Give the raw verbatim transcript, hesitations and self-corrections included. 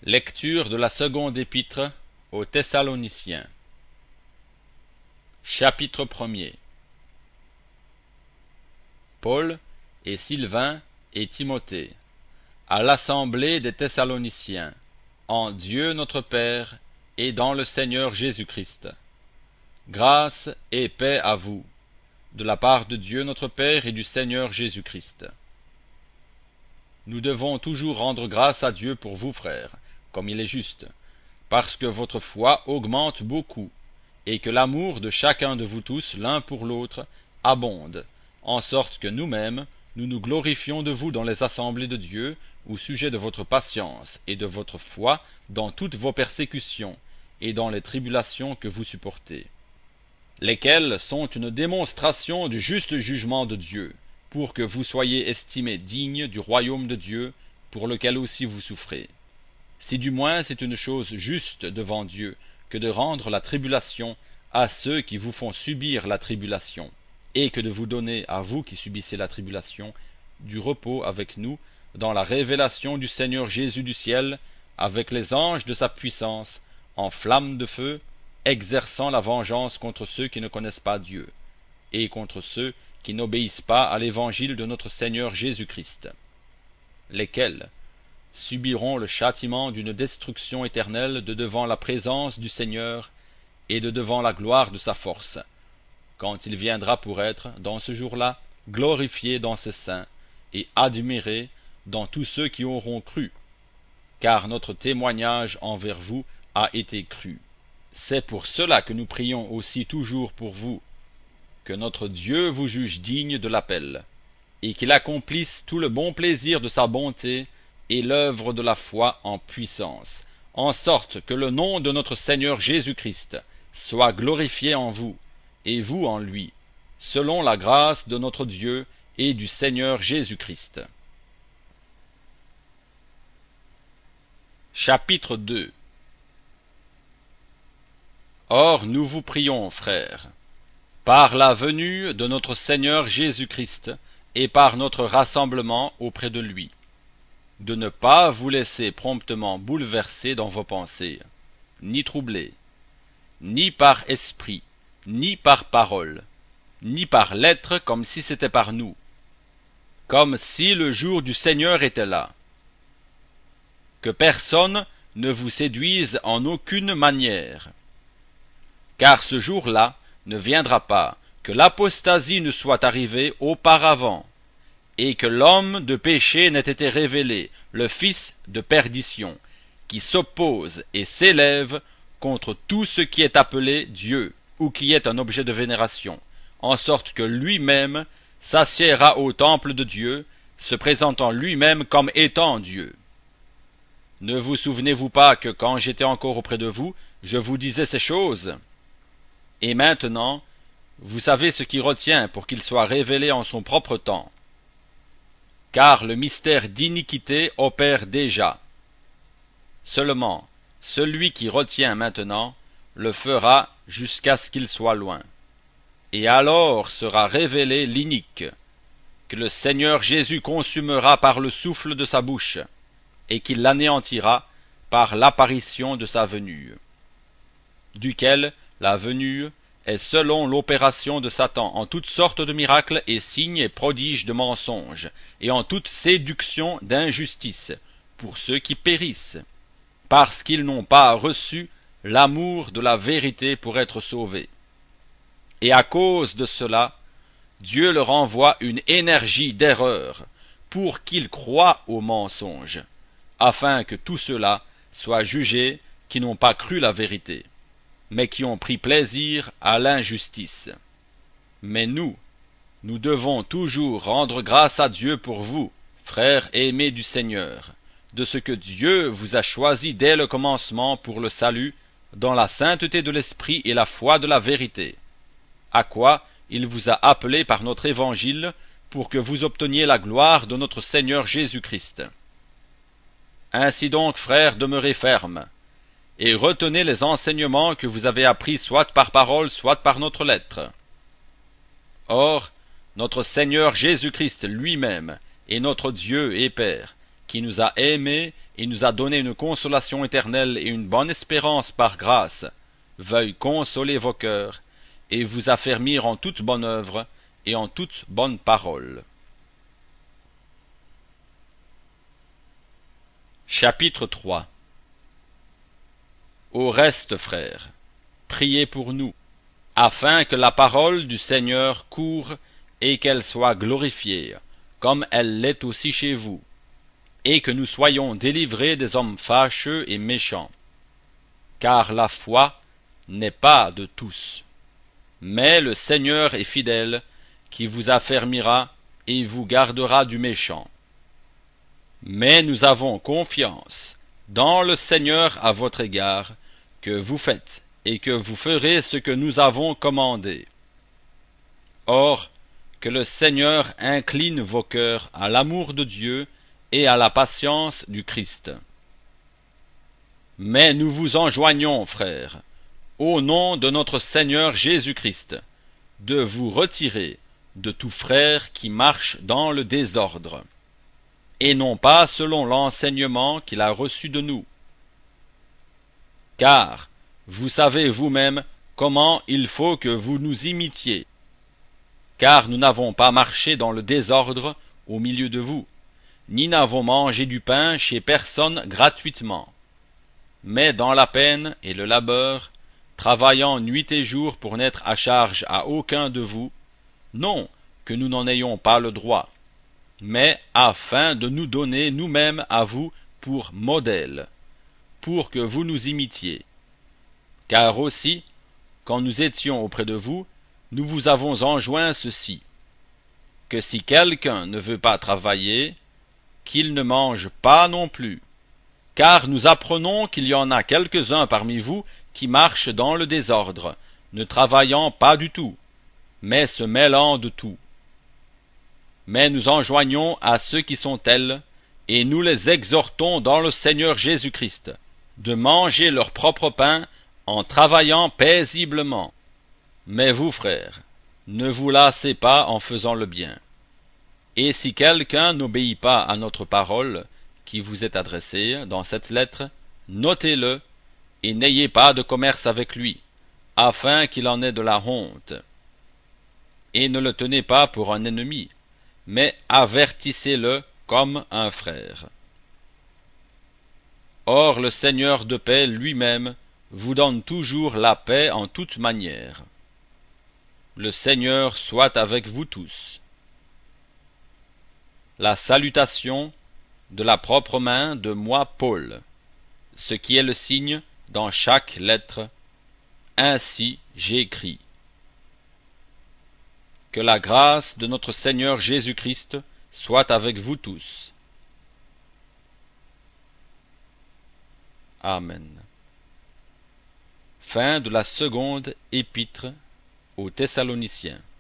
Lecture de la seconde épître aux Thessaloniciens. Chapitre premier. Paul et Sylvain et Timothée, à l'assemblée des Thessaloniciens, en Dieu notre Père et dans le Seigneur Jésus-Christ. Grâce et paix à vous, de la part de Dieu notre Père et du Seigneur Jésus-Christ. Nous devons toujours rendre grâce à Dieu pour vous, frères, comme il est juste, parce que votre foi augmente beaucoup, et que l'amour de chacun de vous tous l'un pour l'autre abonde, en sorte que nous-mêmes, nous nous glorifions de vous dans les assemblées de Dieu, au sujet de votre patience et de votre foi dans toutes vos persécutions et dans les tribulations que vous supportez, lesquelles sont une démonstration du juste jugement de Dieu, pour que vous soyez estimés dignes du royaume de Dieu, pour lequel aussi vous souffrez. Si du moins c'est une chose juste devant Dieu que de rendre la tribulation à ceux qui vous font subir la tribulation, et que de vous donner à vous qui subissez la tribulation du repos avec nous dans la révélation du Seigneur Jésus du ciel, avec les anges de sa puissance, en flammes de feu, exerçant la vengeance contre ceux qui ne connaissent pas Dieu, et contre ceux qui n'obéissent pas à l'évangile de notre Seigneur Jésus-Christ, lesquels subiront le châtiment d'une destruction éternelle de devant la présence du Seigneur et de devant la gloire de sa force, quand il viendra pour être, dans ce jour-là, glorifié dans ses saints et admiré dans tous ceux qui auront cru, car notre témoignage envers vous a été cru. C'est pour cela que nous prions aussi toujours pour vous, que notre Dieu vous juge digne de l'appel, et qu'il accomplisse tout le bon plaisir de sa bonté et l'œuvre de la foi en puissance, en sorte que le nom de notre Seigneur Jésus-Christ soit glorifié en vous, et vous en lui, selon la grâce de notre Dieu et du Seigneur Jésus-Christ. Chapitre deux. Or nous vous prions, frères, par la venue de notre Seigneur Jésus-Christ et par notre rassemblement auprès de lui, de ne pas vous laisser promptement bouleverser dans vos pensées, ni troubler, ni par esprit, ni par parole, ni par lettre comme si c'était par nous, comme si le jour du Seigneur était là. Que personne ne vous séduise en aucune manière, car ce jour-là ne viendra pas que l'apostasie ne soit arrivée auparavant, et que l'homme de péché n'ait été révélé, le fils de perdition, qui s'oppose et s'élève contre tout ce qui est appelé Dieu, ou qui est un objet de vénération, en sorte que lui-même s'assiéra au temple de Dieu, se présentant lui-même comme étant Dieu. Ne vous souvenez-vous pas que quand j'étais encore auprès de vous, je vous disais ces choses? Et maintenant, vous savez ce qui retient pour qu'il soit révélé en son propre temps. Car le mystère d'iniquité opère déjà. Seulement, celui qui retient maintenant le fera jusqu'à ce qu'il soit loin. Et alors sera révélé l'inique, que le Seigneur Jésus consumera par le souffle de sa bouche, et qu'il l'anéantira par l'apparition de sa venue, duquel la venue est selon l'opération de Satan en toutes sortes de miracles et signes et prodiges de mensonges, et en toute séduction d'injustice, pour ceux qui périssent, parce qu'ils n'ont pas reçu l'amour de la vérité pour être sauvés. Et à cause de cela, Dieu leur envoie une énergie d'erreur, pour qu'ils croient aux mensonges, afin que tous ceux-là soient jugés qui n'ont pas cru la vérité, mais qui ont pris plaisir à l'injustice. Mais nous, nous devons toujours rendre grâce à Dieu pour vous, frères aimés du Seigneur, de ce que Dieu vous a choisi dès le commencement pour le salut, dans la sainteté de l'esprit et la foi de la vérité, à quoi il vous a appelé par notre évangile, pour que vous obteniez la gloire de notre Seigneur Jésus-Christ. Ainsi donc, frères, demeurez fermes, et retenez les enseignements que vous avez appris soit par parole, soit par notre lettre. Or, notre Seigneur Jésus-Christ lui-même est notre Dieu et Père, qui nous a aimés et nous a donné une consolation éternelle et une bonne espérance par grâce, veuille consoler vos cœurs, et vous affermir en toute bonne œuvre et en toute bonne parole. Chapitre trois. Au reste, frères, priez pour nous, afin que la parole du Seigneur coure et qu'elle soit glorifiée, comme elle l'est aussi chez vous, et que nous soyons délivrés des hommes fâcheux et méchants. Car la foi n'est pas de tous, mais le Seigneur est fidèle, qui vous affermira et vous gardera du méchant. Mais nous avons confiance dans le Seigneur à votre égard, que vous faites et que vous ferez ce que nous avons commandé. Or, que le Seigneur incline vos cœurs à l'amour de Dieu et à la patience du Christ. Mais nous vous enjoignons, frères, au nom de notre Seigneur Jésus-Christ, de vous retirer de tout frère qui marche dans le désordre, et non pas selon l'enseignement qu'il a reçu de nous. Car vous savez vous-même comment il faut que vous nous imitiez, car nous n'avons pas marché dans le désordre au milieu de vous, ni n'avons mangé du pain chez personne gratuitement, mais dans la peine et le labeur, travaillant nuit et jour pour n'être à charge à aucun de vous, non que nous n'en ayons pas le droit, mais afin de nous donner nous-mêmes à vous pour modèle, pour que vous nous imitiez. Car aussi, quand nous étions auprès de vous, nous vous avons enjoint ceci, que si quelqu'un ne veut pas travailler, qu'il ne mange pas non plus, car nous apprenons qu'il y en a quelques-uns parmi vous qui marchent dans le désordre, ne travaillant pas du tout, mais se mêlant de tout. Mais nous enjoignons à ceux qui sont tels, et nous les exhortons dans le Seigneur Jésus-Christ, de manger leur propre pain en travaillant paisiblement. Mais vous, frères, ne vous lassez pas en faisant le bien. Et si quelqu'un n'obéit pas à notre parole, qui vous est adressée dans cette lettre, notez-le, et n'ayez pas de commerce avec lui, afin qu'il en ait de la honte. Et ne le tenez pas pour un ennemi, mais avertissez-le comme un frère. Or le Seigneur de paix lui-même vous donne toujours la paix en toute manière. Le Seigneur soit avec vous tous. La salutation de la propre main de moi, Paul, ce qui est le signe dans chaque lettre, ainsi j'écris. Que la grâce de notre Seigneur Jésus-Christ soit avec vous tous. Amen. Fin de la seconde épître aux Thessaloniciens.